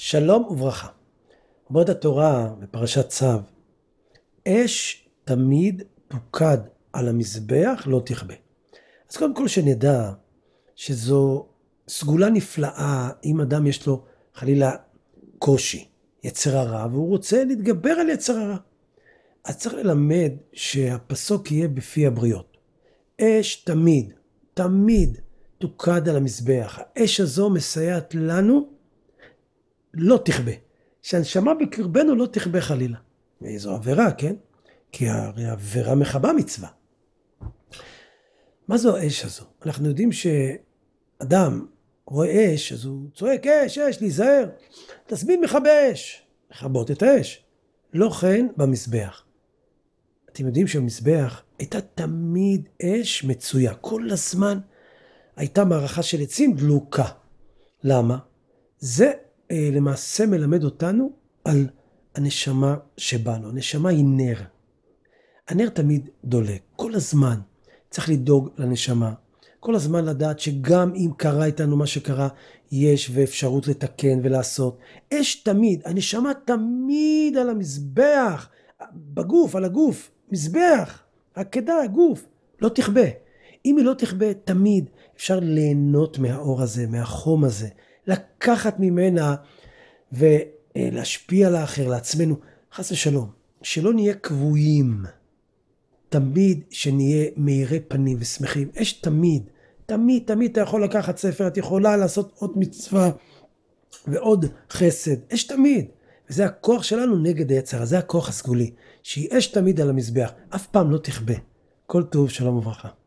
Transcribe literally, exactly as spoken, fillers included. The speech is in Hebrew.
שלום וברכה. אומרת התורה בפרשת צו, אש תמיד תוקד על המזבח לא תכבה. אז קודם כל שנדע שזו סגולה נפלאה אם אדם יש לו חלילה קושי, יצר הרע, והוא רוצה להתגבר על יצר הרע. אז צריך ללמד שהפסוק יהיה בפי הבריות. אש תמיד, תמיד תוקד על המזבח. האש הזו מסייעת לנו לא תכבה. שהנשמה בקרבנו לא תכבה חלילה. זו עבירה, כן? כי הרי עבירה מכבה מצווה. מה זו האש הזו? אנחנו יודעים שאדם רואה אש, אז הוא צועק, אש, אש, להיזהר. תזמין מכבה אש. לכבות את האש. לא כן במזבח. אתם יודעים שבמזבח הייתה תמיד אש מצויה. כל הזמן הייתה מערכה של עצים דלוקה. למה? זה אה, למעשה מלמד אותנו על הנשמה שבנו. הנשמה היא נר. הנר תמיד דולק. כל הזמן צריך לדאוג לנשמה. כל הזמן לדעת שגם אם קרה איתנו מה שקרה, יש ואפשרות לתקן ולעשות. אש תמיד, הנשמה תמיד על המזבח, בגוף, על הגוף, מזבח, עקדה, הגוף, לא תכבה. אם היא לא תכבה, תמיד אפשר ליהנות מהאור הזה, מהחום הזה, לקחת ממנה ולהשפיע על האחר, לעצמנו. חס ושלום, שלא נהיה קבועים, תמיד שנהיה מאירי פנים ושמחים. אש תמיד, תמיד, תמיד אתה יכול לקחת ספר, את יכולה לעשות עוד מצווה ועוד חסד. אש תמיד. וזה הכוח שלנו נגד היצר, זה הכוח הסגולי, שהיא אש תמיד על המזבח, אף פעם לא תכבה. כל טוב, שלום וברכה.